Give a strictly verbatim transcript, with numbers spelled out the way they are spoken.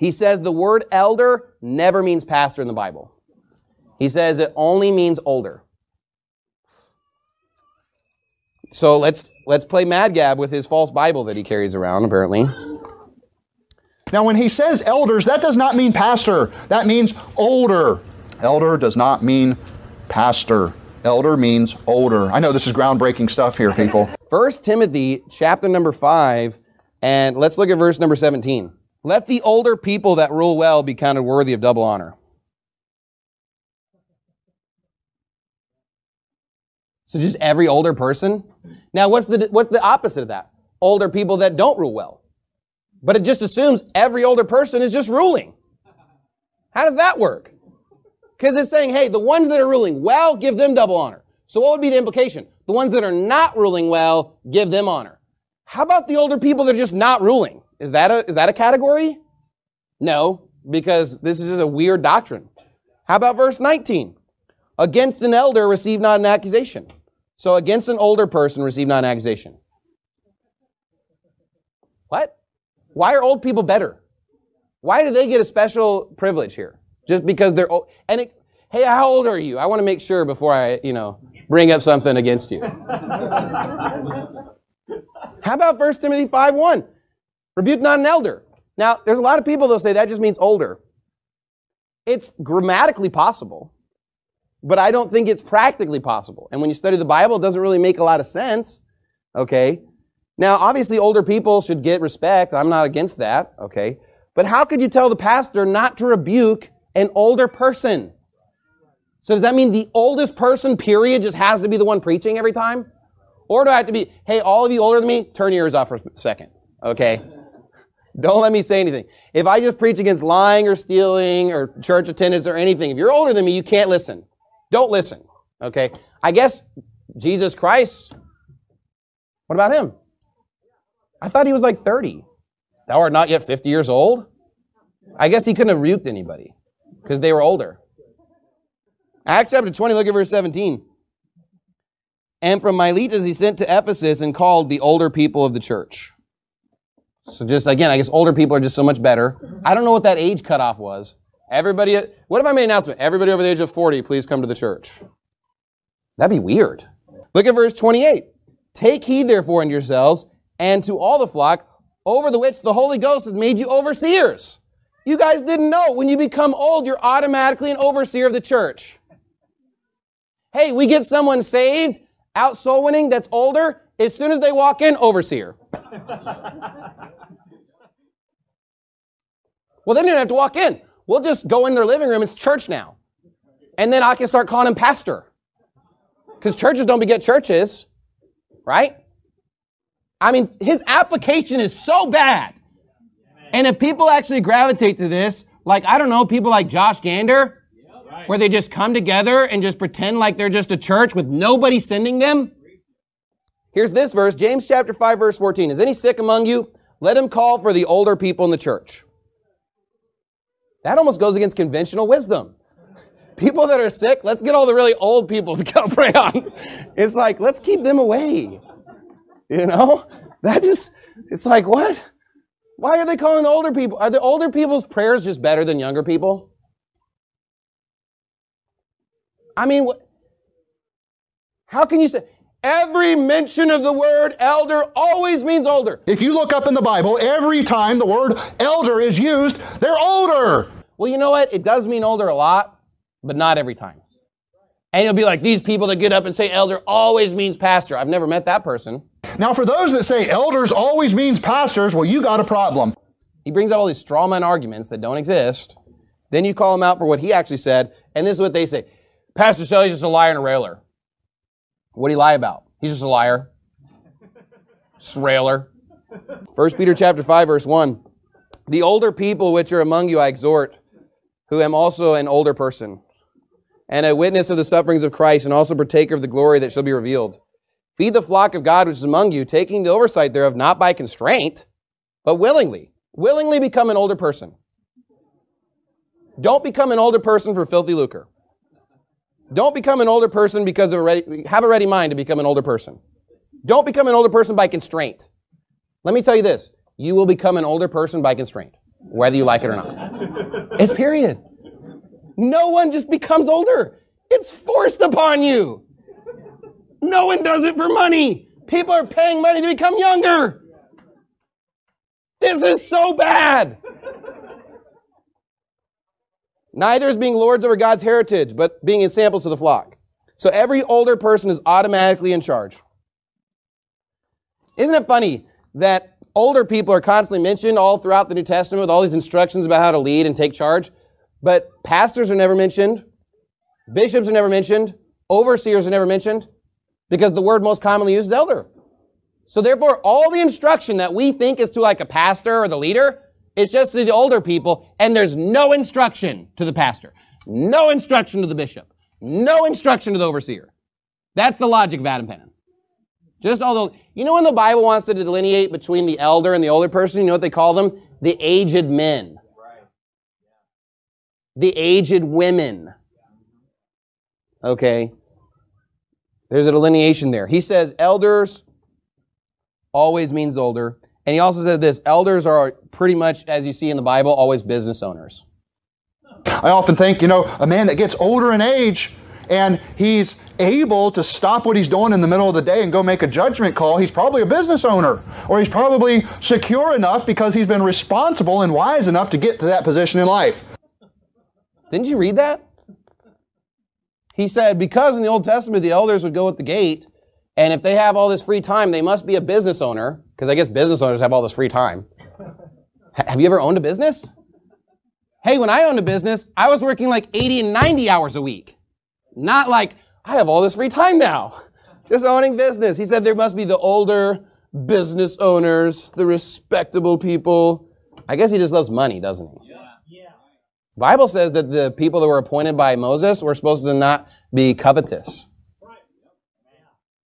He says the word elder never means pastor in the Bible. He says it only means older. So let's let's play Mad Gab with his false Bible that he carries around, apparently. Now, when he says elders, that does not mean pastor. That means older. Elder does not mean pastor. Elder means older. I know this is groundbreaking stuff here, people. First Timothy chapter number five, and let's look at verse number seventeen. Let the older people that rule well be counted worthy of double honor. So just every older person? Now, what's the what's the opposite of that? Older people that don't rule well. But it just assumes every older person is just ruling. How does that work? Because it's saying, hey, the ones that are ruling well, give them double honor. So what would be the implication? The ones that are not ruling well, give them honor. How about the older people that are just not ruling? Is that a, is that a category? No, because this is just a weird doctrine. How about verse nineteen? Against an elder, receive not an accusation. So against an older person, receive not an accusation. What? Why are old people better? Why do they get a special privilege here? Just because they're old? And it, hey, how old are you? I want to make sure before I, you know, bring up something against you. How about First Timothy five one? Rebuke not an elder. Now, there's a lot of people that'll say that just means older. It's grammatically possible, but I don't think it's practically possible. And when you study the Bible, it doesn't really make a lot of sense. Okay? Now, obviously, older people should get respect. I'm not against that. Okay? But how could you tell the pastor not to rebuke an older person? So does that mean the oldest person, period, just has to be the one preaching every time? Or do I have to be, hey, all of you older than me, turn your ears off for a second. Okay? Don't let me say anything. If I just preach against lying or stealing or church attendance or anything, if you're older than me, you can't listen. Don't listen. Okay? I guess Jesus Christ, what about him? I thought he was like thirty. Thou art not yet fifty years old? I guess he couldn't have rebuked anybody because they were older. Acts chapter twenty, look at verse seventeen. And from Miletus he sent to Ephesus and called the older people of the church. So just, again, I guess older people are just so much better. I don't know what that age cutoff was. Everybody, what if I made an announcement? Everybody over the age of forty, please come to the church. That'd be weird. Look at verse twenty-eight. Take heed therefore unto yourselves and to all the flock over the which the Holy Ghost has made you overseers. You guys didn't know. When you become old, you're automatically an overseer of the church. Hey, we get someone saved, out soul winning, that's older. As soon as they walk in, overseer. Well, they don't have to walk in. We'll just go in their living room. It's church now. And then I can start calling him pastor. Because churches don't beget churches. Right? I mean, his application is so bad. And if people actually gravitate to this, like, I don't know, people like Josh Gander, where they just come together and just pretend like they're just a church with nobody sending them. Here's this verse, James chapter five, verse fourteen. Is any sick among you? Let him call for the older people in the church. That almost goes against conventional wisdom. People that are sick, let's get all the really old people to come pray on. It's like, let's keep them away. You know? That just, it's like, what? Why are they calling the older people? Are the older people's prayers just better than younger people? I mean, what? How can you say, every mention of the word elder always means older? If you look up in the Bible, every time the word elder is used, they're older. Well, you know what? It does mean older a lot, but not every time. And you'll be like, these people that get up and say elder always means pastor. I've never met that person. Now, for those that say elders always means pastors, well, you got a problem. He brings up all these straw man arguments that don't exist. Then you call him out for what he actually said, and this is what they say. Pastor Shelley's just a liar and a railer. What did he lie about? He's just a liar. Just a railer. First Peter chapter five, verse one. The older people which are among you I exhort, who am also an older person, and a witness of the sufferings of Christ, and also partaker of the glory that shall be revealed. Feed the flock of God which is among you, taking the oversight thereof, not by constraint, but willingly. Willingly become an older person. Don't become an older person for filthy lucre. Don't become an older person because of a ready, have a ready mind to become an older person. Don't become an older person by constraint. Let me tell you this. You will become an older person by constraint. whether you like it or not. It's period. No one just becomes older. It's forced upon you. No one does it for money. People are paying money to become younger. This is so bad. Neither is being lords over God's heritage, but being examples to the flock. So every older person is automatically in charge. Isn't it funny that older people are constantly mentioned all throughout the New Testament with all these instructions about how to lead and take charge, but pastors are never mentioned, bishops are never mentioned, overseers are never mentioned, because the word most commonly used is elder. So therefore, all the instruction that we think is to like a pastor or the leader, it's just to the older people, and there's no instruction to the pastor, no instruction to the bishop, no instruction to the overseer. That's the logic of Adam Pennon. Just although, you know when the Bible wants to delineate between the elder and the older person, you know what they call them? The aged men. The aged women. Okay. There's a delineation there. He says elders always means older. And he also said this, elders are pretty much, as you see in the Bible, always business owners. I often think, you know, a man that gets older in age and he's able to stop what he's doing in the middle of the day and go make a judgment call, he's probably a business owner. Or he's probably secure enough because he's been responsible and wise enough to get to that position in life. Didn't you read that? He said, because in the Old Testament, the elders would go at the gate, and if they have all this free time, they must be a business owner, because I guess business owners have all this free time. H- have you ever owned a business? Hey, when I owned a business, I was working like eighty and ninety hours a week. Not like, I have all this free time now. Just owning business. He said there must be the older business owners, the respectable people. I guess he just loves money, doesn't he? Yeah. Yeah. Bible says that the people that were appointed by Moses were supposed to not be covetous.